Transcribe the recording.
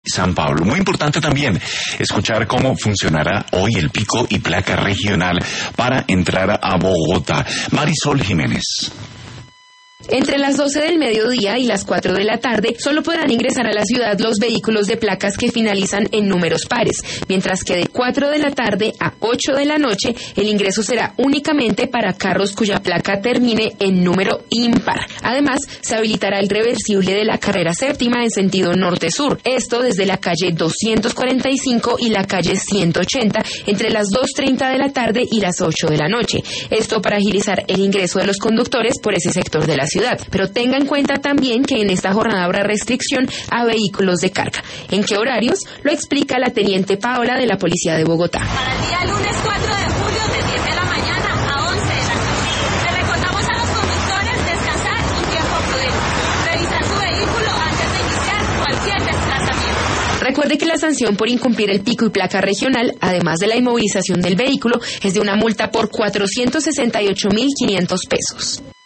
San Pablo. Muy importante también escuchar cómo funcionará hoy el pico y placa regional para entrar a Bogotá. Marisol Jiménez. Entre las 12 del mediodía y las 4 de la tarde solo podrán ingresar a la ciudad los vehículos de placas que finalizan en números pares, mientras que de 4 de la tarde a 8 de la noche el ingreso será únicamente para carros cuya placa termine en número impar. Además, se habilitará el reversible de la carrera séptima en sentido norte-sur, esto desde la calle 245 y la calle 180 entre las 2:30 de la tarde y las 8 de la noche. Esto para agilizar el ingreso de los conductores por ese sector de la ciudad. Pero tenga en cuenta también que en esta jornada habrá restricción a vehículos de carga. ¿En qué horarios? Lo explica la teniente Paola de la Policía de Bogotá. Para el día lunes 4 de julio de 10 de la mañana a 11 de la noche. Le recordamos a los conductores descansar un tiempo prudente. Revisar su vehículo antes de iniciar cualquier desplazamiento. Recuerde que la sanción por incumplir el pico y placa regional, además de la inmovilización del vehículo, es de una multa por 468.500 pesos.